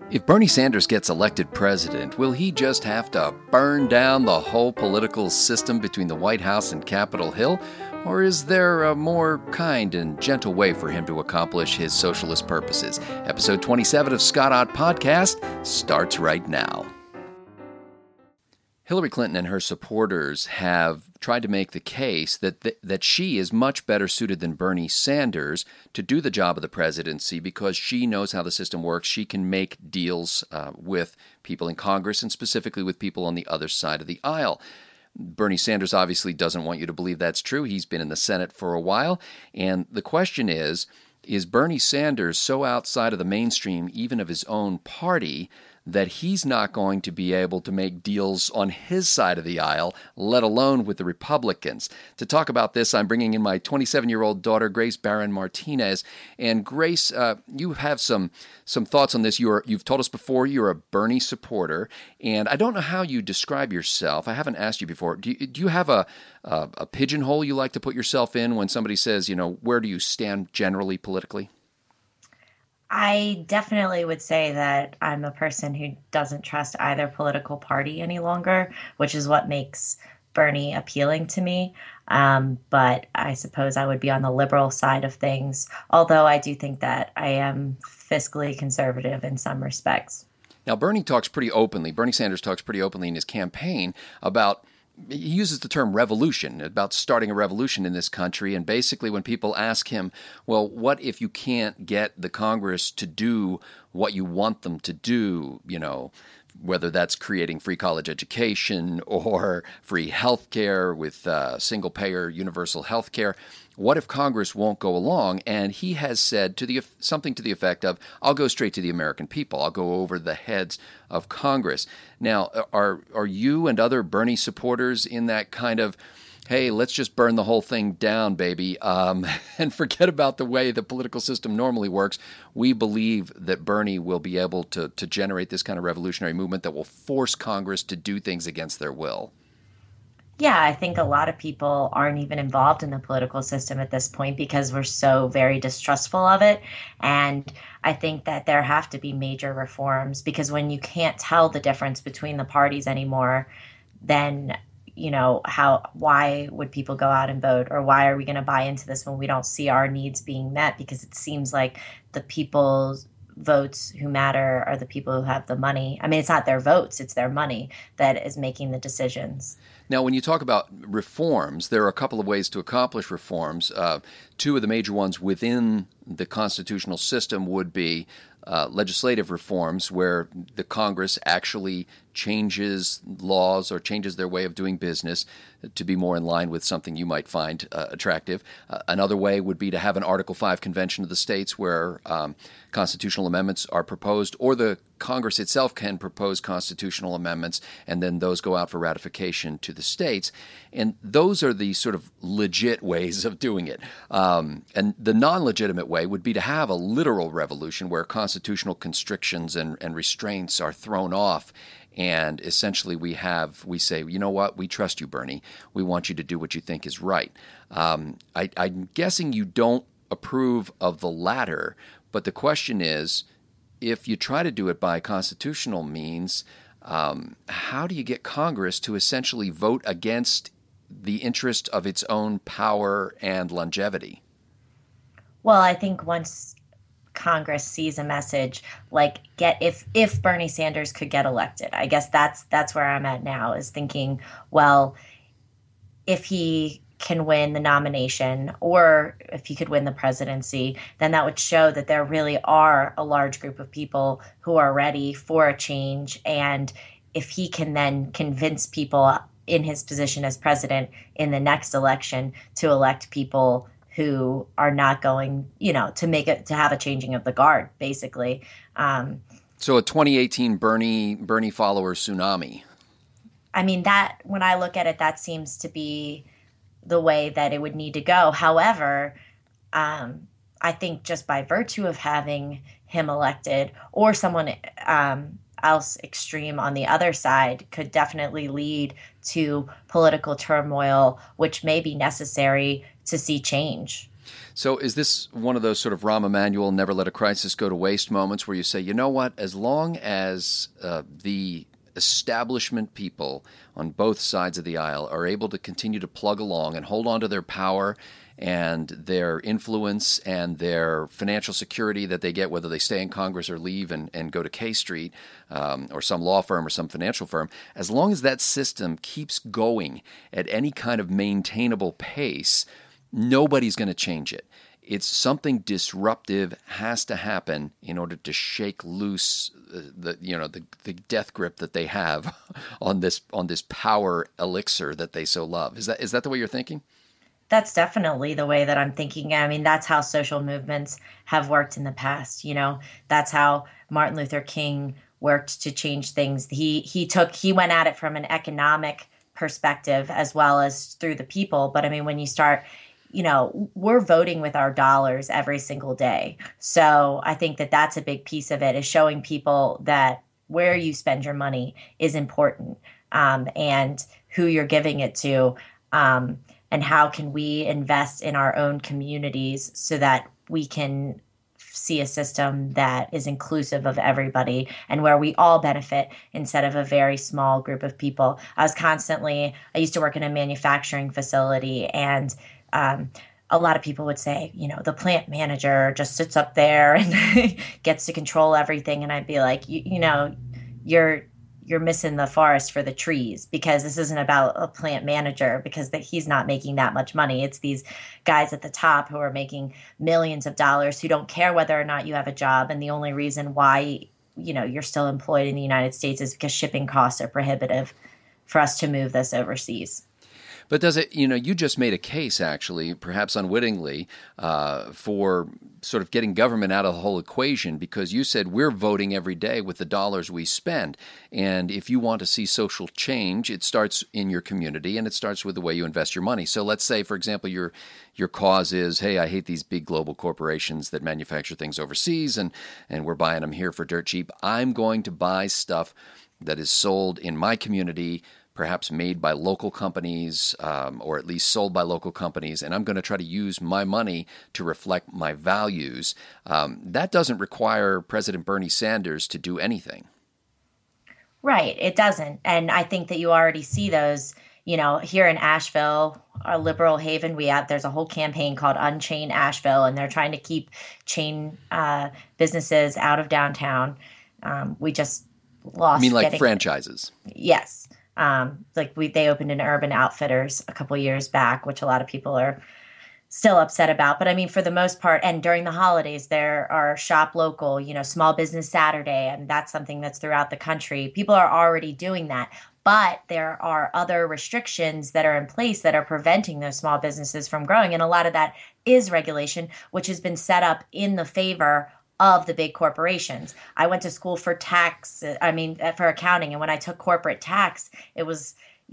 If Bernie Sanders gets elected president, will he just have to burn down the whole political system between the White House and Capitol Hill? Or is there a more kind and gentle way for him to accomplish his socialist purposes? Episode 27 of Scott Ott Podcast starts right now. Hillary Clinton and her supporters have tried to make the case that she is much better suited than Bernie Sanders to do the job of the presidency because she knows how the system works. She can make deals with people in Congress and specifically with people on the other side of the aisle. Bernie Sanders obviously doesn't want you to believe that's true. He's been in the Senate for a while. And the question is Bernie Sanders so outside of the mainstream, even of his own party, that he's not going to be able to make deals on his side of the aisle, let alone with the Republicans? To talk about this, I'm bringing in my 27-year-old daughter, Grace Barron Martinez. And Grace, you have some thoughts on this. You've told us before you're a Bernie supporter, and I don't know how you describe yourself. I haven't asked you before. Do you have a pigeonhole you like to put yourself in when somebody says, where do you stand generally politically? I definitely would say that I'm a person who doesn't trust either political party any longer, which is what makes Bernie appealing to me. But I suppose I would be on the liberal side of things, although I do think that I am fiscally conservative in some respects. Now, Bernie Sanders talks pretty openly in his campaign about, he uses the term revolution, about starting a revolution in this country. And basically when people ask him, well, what if you can't get the Congress to do what you want them to do, whether that's creating free college education or free health care with single-payer universal health care, what if Congress won't go along? And he has said something to the effect of, I'll go straight to the American people. I'll go over the heads of Congress. Now, are you and other Bernie supporters in that kind of, hey, let's just burn the whole thing down, baby, and forget about the way the political system normally works? We believe that Bernie will be able to generate this kind of revolutionary movement that will force Congress to do things against their will. Yeah, I think a lot of people aren't even involved in the political system at this point because we're so very distrustful of it. And I think that there have to be major reforms because when you can't tell the difference between the parties anymore, then why would people go out and vote, or why are we going to buy into this when we don't see our needs being met? Because it seems like the people's votes who matter are the people who have the money. I mean, it's not their votes, it's their money that is making the decisions. Now, when you talk about reforms, there are a couple of ways to accomplish reforms. Two of the major ones within the constitutional system would be legislative reforms, where the Congress actually changes laws or changes their way of doing business to be more in line with something you might find attractive. Another way would be to have an Article 5 convention of the states where constitutional amendments are proposed, or the Congress itself can propose constitutional amendments, and then those go out for ratification to the states. And those are the sort of legit ways of doing it. And the non-legitimate way would be to have a literal revolution where constitutional constrictions and restraints are thrown off. And essentially we say, you know what, we trust you, Bernie. We want you to do what you think is right. I'm guessing you don't approve of the latter, but the question is, if you try to do it by constitutional means, how do you get Congress to essentially vote against the interest of its own power and longevity? Well, I think once Congress sees a message like if Bernie Sanders could get elected, I guess that's where I'm at now, is thinking, well, if he can win the nomination or if he could win the presidency, then that would show that there really are a large group of people who are ready for a change. And if he can then convince people in his position as president in the next election to elect people who are not going, to have a changing of the guard, basically. So a 2018 Bernie follower tsunami. I mean, that when I look at it, that seems to be the way that it would need to go. However, I think just by virtue of having him elected or someone else extreme on the other side could definitely lead to political turmoil, which may be necessary to see change. So is this one of those sort of Rahm Emanuel, never let a crisis go to waste moments where you say, you know what, as long as the establishment people on both sides of the aisle are able to continue to plug along and hold on to their power and their influence and their financial security that they get, whether they stay in Congress or leave and go to K Street or some law firm or some financial firm, as long as that system keeps going at any kind of maintainable pace, nobody's going to change it. It's something disruptive has to happen in order to shake loose the death grip that they have on this power elixir that they so love. Is that the way you're thinking? That's definitely the way that I'm thinking. I mean, that's how social movements have worked in the past. That's how Martin Luther King worked to change things. He went at it from an economic perspective as well as through the people. But I mean, when you start, we're voting with our dollars every single day. So I think that that's a big piece of it, is showing people that where you spend your money is important, and who you're giving it to, and how can we invest in our own communities so that we can see a system that is inclusive of everybody and where we all benefit instead of a very small group of people. I used to work in a manufacturing facility, and a lot of people would say, the plant manager just sits up there and gets to control everything. And I'd be like, you're missing the forest for the trees, because this isn't about a plant manager, because he's not making that much money. It's these guys at the top who are making millions of dollars, who don't care whether or not you have a job. And the only reason why, you're still employed in the United States is because shipping costs are prohibitive for us to move this overseas. But does it, you just made a case, actually, perhaps unwittingly, for sort of getting government out of the whole equation, because you said we're voting every day with the dollars we spend. And if you want to see social change, it starts in your community, and it starts with the way you invest your money. So let's say, for example, your cause is, hey, I hate these big global corporations that manufacture things overseas, and we're buying them here for dirt cheap. I'm going to buy stuff that is sold in my community, perhaps made by local companies, or at least sold by local companies, and I'm going to try to use my money to reflect my values. That doesn't require President Bernie Sanders to do anything. Right, it doesn't. And I think that you already see those, here in Asheville, our liberal haven, there's a whole campaign called Unchain Asheville, and they're trying to keep chain businesses out of downtown. We just lost. You mean like franchises? Yes. They opened an Urban Outfitters a couple years back, which a lot of people are still upset about. But I mean, for the most part, and during the holidays, there are shop local, Small Business Saturday, and that's something that's throughout the country. People are already doing that. But there are other restrictions that are in place that are preventing those small businesses from growing. And a lot of that is regulation, which has been set up in the favor of the big corporations. I went to school for for accounting. And when I took corporate tax, it was,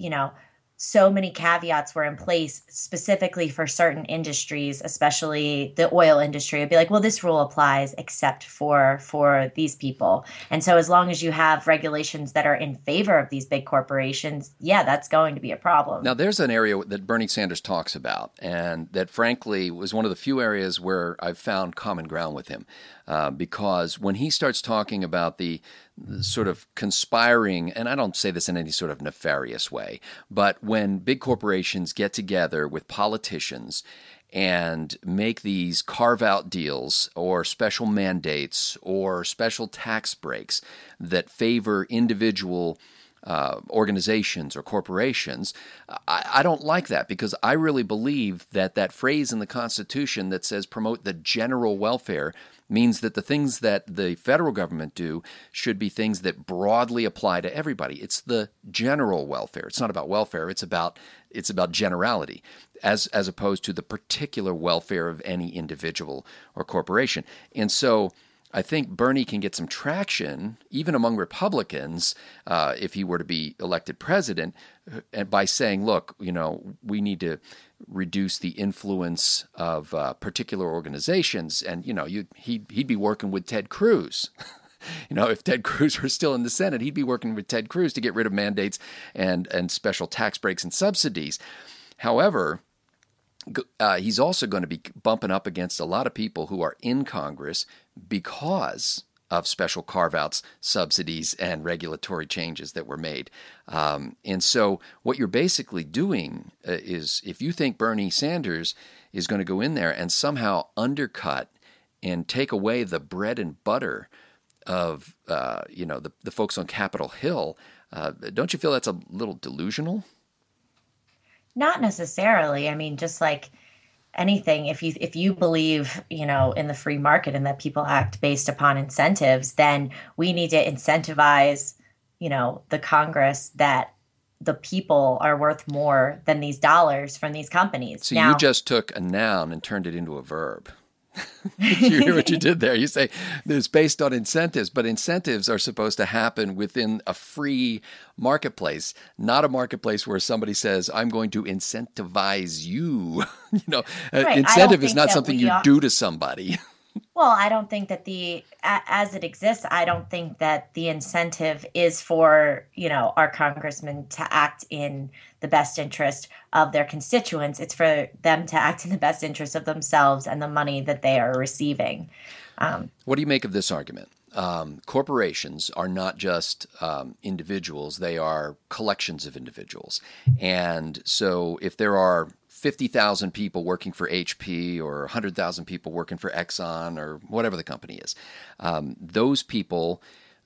so many caveats were in place specifically for certain industries, especially the oil industry. It'd be like, well, this rule applies except for these people. And so as long as you have regulations that are in favor of these big corporations, that's going to be a problem. Now, there's an area that Bernie Sanders talks about, and that frankly was one of the few areas where I've found common ground with him. Because when he starts talking about the sort of conspiring, and I don't say this in any sort of nefarious way, but when big corporations get together with politicians and make these carve-out deals or special mandates or special tax breaks that favor individual organizations or corporations, I don't like that, because I really believe that phrase in the Constitution that says promote the general welfare means that the things that the federal government do should be things that broadly apply to everybody. It's the general welfare. It's not about welfare. It's about generality, as opposed to the particular welfare of any individual or corporation. And so I think Bernie can get some traction, even among Republicans, if he were to be elected president, by saying, look, we need to reduce the influence of particular organizations. And, he'd be working with Ted Cruz. If Ted Cruz were still in the Senate, he'd be working with Ted Cruz to get rid of mandates and special tax breaks and subsidies. However, he's also going to be bumping up against a lot of people who are in Congress because of special carve-outs, subsidies, and regulatory changes that were made. And so what you're basically doing is, if you think Bernie Sanders is going to go in there and somehow undercut and take away the bread and butter of the folks on Capitol Hill, don't you feel that's a little delusional? Not necessarily. I mean, just like anything, if you believe, in the free market and that people act based upon incentives, then we need to incentivize, the Congress that the people are worth more than these dollars from these companies. So you just took a noun and turned it into a verb. You hear what you did there? You say it's based on incentives, but incentives are supposed to happen within a free marketplace, not a marketplace where somebody says, I'm going to incentivize you. Right. Incentive is not something you do to somebody. Well, I don't think that as it exists, I don't think that the incentive is for, our congressmen to act in the best interest of their constituents. It's for them to act in the best interest of themselves and the money that they are receiving. What do you make of this argument? Corporations are not just individuals, they are collections of individuals. And so if there are 50,000 people working for HP or 100,000 people working for Exxon or whatever the company is, those people,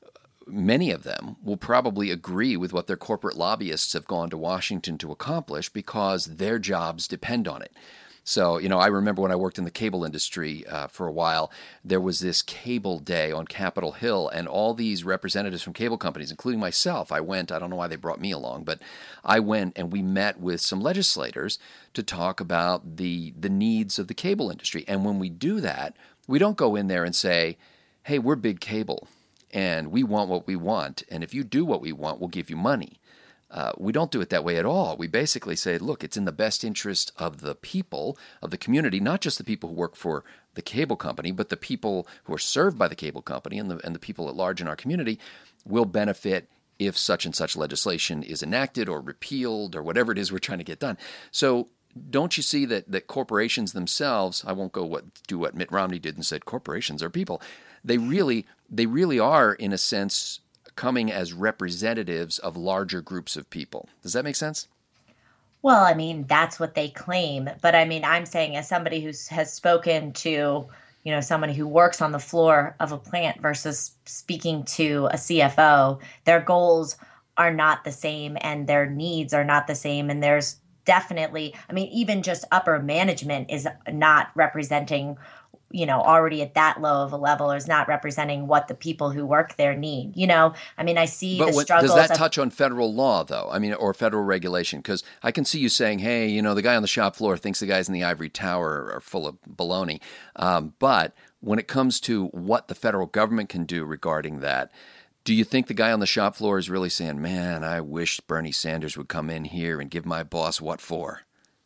many of them will probably agree with what their corporate lobbyists have gone to Washington to accomplish because their jobs depend on it. So, I remember when I worked in the cable industry for a while, there was this cable day on Capitol Hill, and all these representatives from cable companies, including myself, I went. I don't know why they brought me along, but I went and we met with some legislators to talk about the needs of the cable industry. And when we do that, we don't go in there and say, hey, we're big cable, and we want what we want, and if you do what we want, we'll give you money. We don't do it that way at all. We basically say, look, it's in the best interest of the people, of the community, not just the people who work for the cable company, but the people who are served by the cable company and the people at large in our community will benefit if such and such legislation is enacted or repealed or whatever it is we're trying to get done. So don't you see that corporations themselves, I won't do what Mitt Romney did and said corporations are people. They really are, in a sense, coming as representatives of larger groups of people. Does that make sense? Well, I mean, that's what they claim. But I mean, I'm saying as somebody who has spoken to, somebody who works on the floor of a plant versus speaking to a CFO, their goals are not the same and their needs are not the same. And there's definitely, I mean, even just upper management is not representing already at that low of a level, or is not representing what the people who work there need. I mean, I see the struggles. Does that touch on federal law, though? I mean, or federal regulation? Because I can see you saying, hey, the guy on the shop floor thinks the guys in the ivory tower are full of baloney. But when it comes to what the federal government can do regarding that, do you think the guy on the shop floor is really saying, man, I wish Bernie Sanders would come in here and give my boss what for?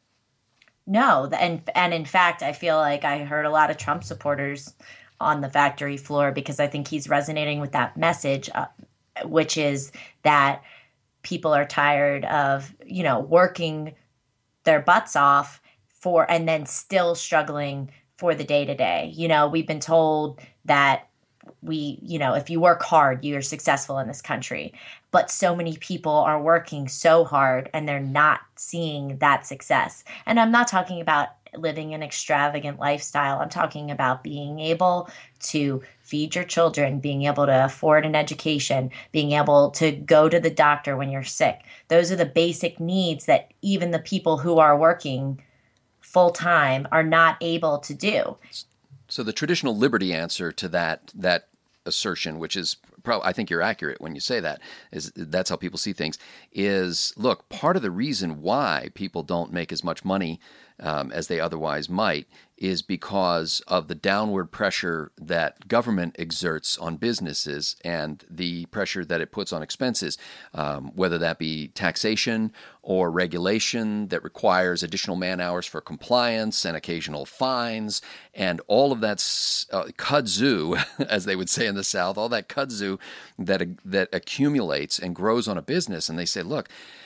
No, and in fact, I feel like I heard a lot of Trump supporters on the factory floor because I think he's resonating with that message, which is that people are tired of, working their butts off and then still struggling for the day to day. We've been told that if you work hard, you're successful in this country. But so many people are working so hard and they're not seeing that success. And I'm not talking about living an extravagant lifestyle. I'm talking about being able to feed your children, being able to afford an education, being able to go to the doctor when you're sick. Those are the basic needs that even the people who are working full time are not able to do. So the traditional liberty answer to that assertion, which is probably, I think you're accurate when you say that, is that's how people see things, is, look, part of the reason why people don't make as much money as they otherwise might is because of the downward pressure that government exerts on businesses and the pressure that it puts on expenses, whether that be taxation or regulation that requires additional man hours for compliance and occasional fines, and all of that kudzu, as they would say in the South, all that kudzu that accumulates and grows on a business. And they say, look,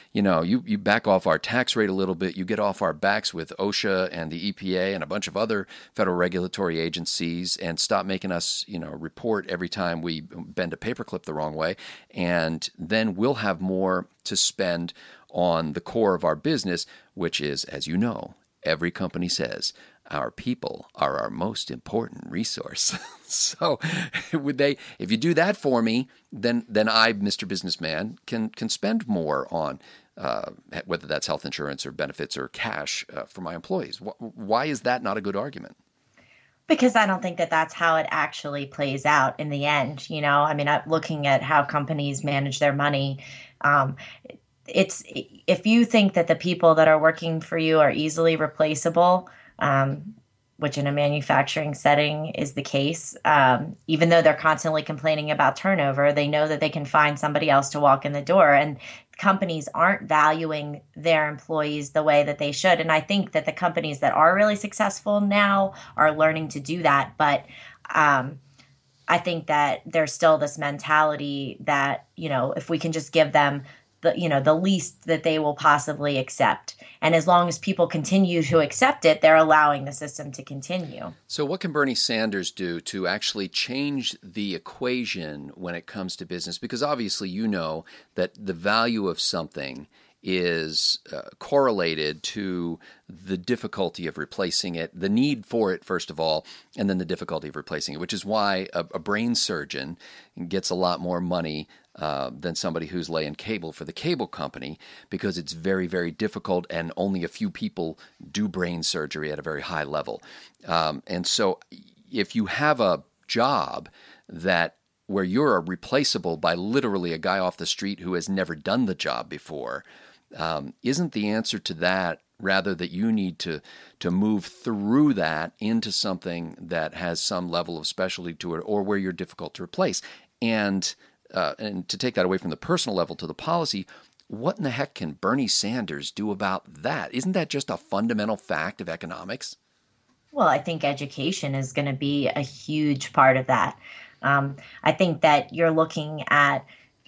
you back off our tax rate a little bit, you get off our backs with OSHA and the EPA and a bunch of other federal regulatory agencies, and stop making us, report every time we bend a paperclip the wrong way, and then we'll have more to spend on the core of our business, which is, as you know, every company says, our people are our most important resource. So if you do that for me, then I, Mr. Businessman, can spend more on whether that's health insurance or benefits or cash for my employees. Why is that not a good argument? Because I don't think that that's how it actually plays out in the end. Looking at how companies manage their money, it's if you think that the people that are working for you are easily replaceable, which in a manufacturing setting is the case, even though they're constantly complaining about turnover, they know that they can find somebody else to walk in the door. And companies aren't valuing their employees the way that they should. And I think that the companies that are really successful now are learning to do that. But I think that there's still this mentality that, if we can just give them the least that they will possibly accept. And as long as people continue to accept it, they're allowing the system to continue. So what can Bernie Sanders do to actually change the equation when it comes to business? Because obviously you know that the value of something is correlated to the difficulty of replacing it, the need for it, first of all, and then the difficulty of replacing it, which is why a brain surgeon gets a lot more money than somebody who's laying cable for the cable company, because it's very, very difficult and only a few people do brain surgery at a very high level. And so if you have a job where you're replaceable by literally a guy off the street who has never done the job before, isn't the answer to that rather that you need to move through that into something that has some level of specialty to it, or where you're difficult to replace? And to take that away from the personal level to the policy, what in the heck can Bernie Sanders do about that? Isn't that just a fundamental fact of economics? Well, I think education is going to be a huge part of that. I think that you're looking at,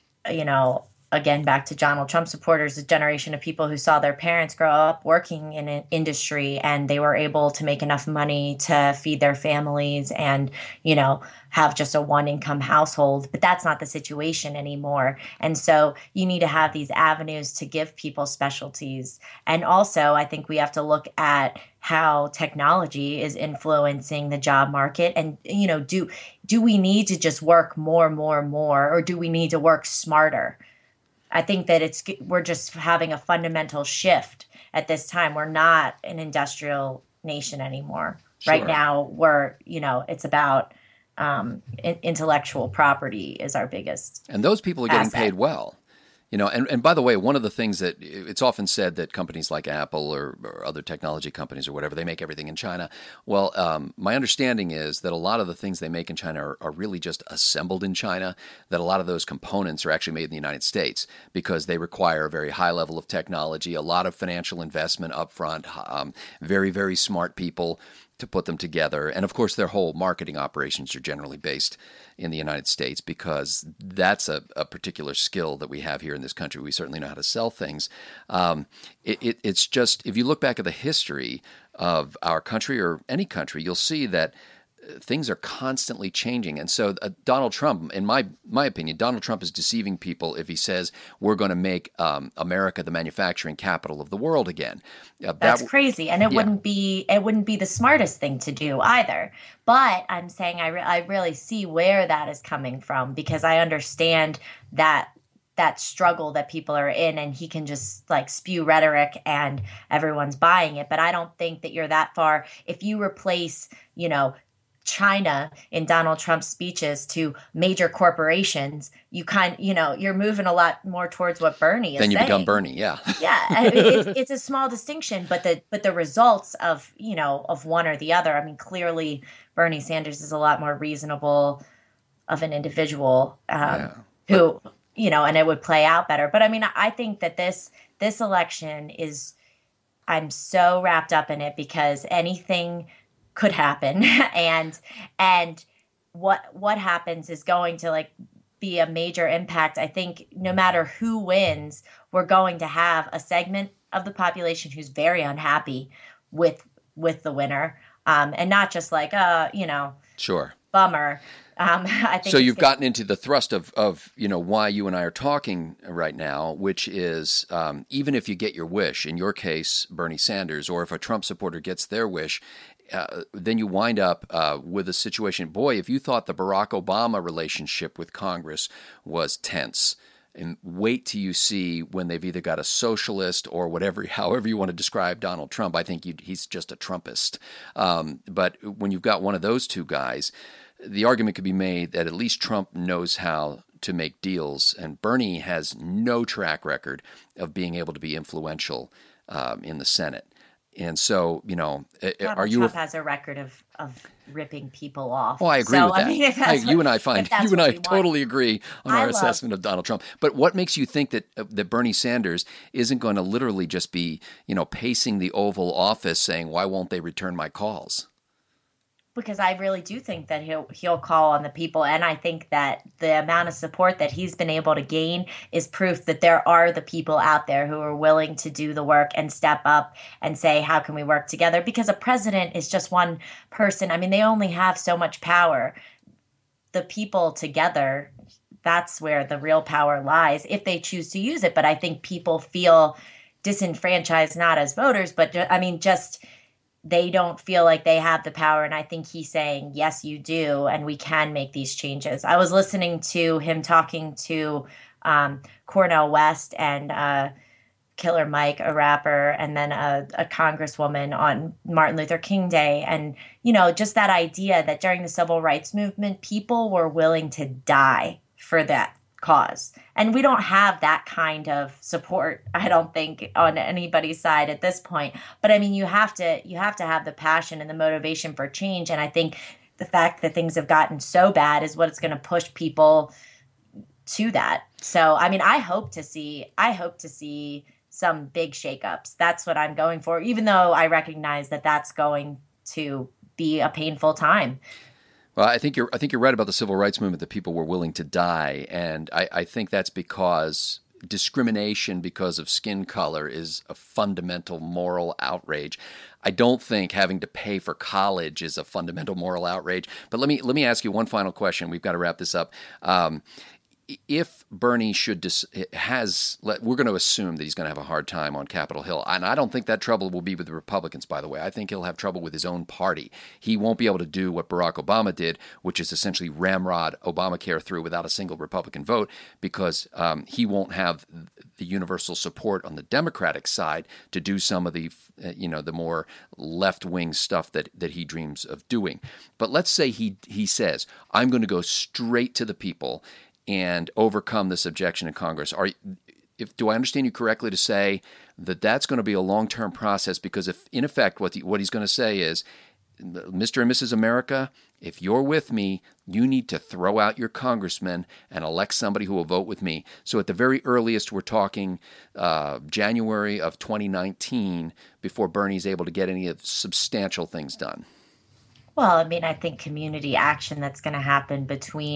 again, back to Donald Trump supporters, a generation of people who saw their parents grow up working in an industry, and they were able to make enough money to feed their families and, have just a one-income household. But that's not the situation anymore. And so you need to have these avenues to give people specialties. And also, I think we have to look at how technology is influencing the job market. And, do we need to just work more, or do we need to work smarter? I think that we're just having a fundamental shift at this time. We're not an industrial nation anymore. Sure. Right now, it's about intellectual property is our biggest and those people are getting paid well. And by the way, one of the things that it's often said that companies like Apple or other technology companies or whatever, they make everything in China. Well, my understanding is that a lot of the things they make in China are really just assembled in China, that a lot of those components are actually made in the United States because they require a very high level of technology, a lot of financial investment up front, very, very smart people to put them together. And of course, their whole marketing operations are generally based in the United States, because that's a particular skill that we have here in this country. We certainly know how to sell things. It's just, if you look back at the history of our country or any country, you'll see that things are constantly changing. And so Donald Trump, in my opinion, Donald Trump is deceiving people if he says we're going to make America the manufacturing capital of the world again. That's crazy. And it wouldn't be the smartest thing to do either. But I'm saying I really see where that is coming from, because I understand that struggle that people are in, and he can just spew rhetoric and everyone's buying it. But I don't think that you're that far. If you replace, China in Donald Trump's speeches to major corporations, you're moving a lot more towards what Bernie is saying. Then you become Bernie, yeah. Yeah, it's a small distinction, but the results of one or the other. I mean, clearly Bernie Sanders is a lot more reasonable of an individual who and it would play out better. But I mean, I think that this election is, I'm so wrapped up in it because anything could happen, and what happens is going to be a major impact. I think no matter who wins, we're going to have a segment of the population who's very unhappy with the winner, and not just like, sure, bummer. I think so. You've gotten into the thrust of why you and I are talking right now, which is even if you get your wish, in your case, Bernie Sanders, or if a Trump supporter gets their wish, then you wind up with a situation. Boy, if you thought the Barack Obama relationship with Congress was tense, and wait till you see when they've either got a socialist or whatever, however you want to describe Donald Trump. I think he's just a Trumpist. But when you've got one of those two guys, the argument could be made that at least Trump knows how to make deals, and Bernie has no track record of being able to be influential in the Senate. And so, Trump has a record of ripping people off. Oh, I agree with that. I mean, you and I totally agree on our assessment of Donald Trump. But what makes you think that Bernie Sanders isn't going to literally just be, pacing the Oval Office saying, "Why won't they return my calls?" Because I really do think that he'll call on the people, and I think that the amount of support that he's been able to gain is proof that there are the people out there who are willing to do the work and step up and say, how can we work together? Because a president is just one person. I mean, they only have so much power. The people together, that's where the real power lies, if they choose to use it. But I think people feel disenfranchised, not as voters, but just they don't feel like they have the power. And I think he's saying, yes, you do. And we can make these changes. I was listening to him talking to Cornel West and Killer Mike, a rapper, and then a congresswoman on Martin Luther King Day. And, just that idea that during the civil rights movement, people were willing to die for that cause. And we don't have that kind of support, I don't think, on anybody's side at this point. But I mean, you have to have the passion and the motivation for change. And I think the fact that things have gotten so bad is what it's going to push people to that. So, I mean, I hope to see some big shakeups. That's what I'm going for, even though I recognize that that's going to be a painful time. Well, I think you're right about the civil rights movement, that people were willing to die, and I think that's because discrimination because of skin color is a fundamental moral outrage. I don't think having to pay for college is a fundamental moral outrage. But let me ask you one final question. We've got to wrap this up. If Bernie we're going to assume that he's going to have a hard time on Capitol Hill. And I don't think that trouble will be with the Republicans, by the way. I think he'll have trouble with his own party. He won't be able to do what Barack Obama did, which is essentially ramrod Obamacare through without a single Republican vote, because he won't have the universal support on the Democratic side to do some of the, the more left-wing stuff that he dreams of doing. But let's say he says, I'm going to go straight to the people and overcome this objection in Congress. Do I understand you correctly to say that that's going to be a long-term process? Because if, in effect, what he's going to say is, Mr. and Mrs. America, if you're with me, you need to throw out your congressman and elect somebody who will vote with me. So at the very earliest, we're talking January of 2019 before Bernie's able to get any of substantial things done. Well, I mean, I think community action that's going to happen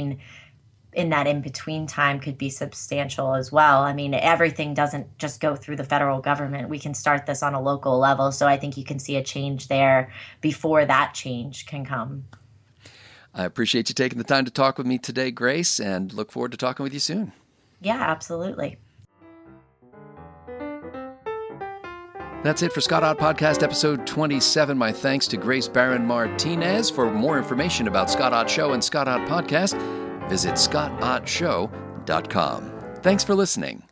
in that in-between time could be substantial as well. I mean, everything doesn't just go through the federal government. We can start this on a local level. So I think you can see a change there before that change can come. I appreciate you taking the time to talk with me today, Grace, and look forward to talking with you soon. Yeah, absolutely. That's it for Scott Ott Podcast, episode 27. My thanks to Grace Barron Martinez. For more information about Scott Ott Show and Scott Ott Podcast, visit scottottshow.com. Thanks for listening.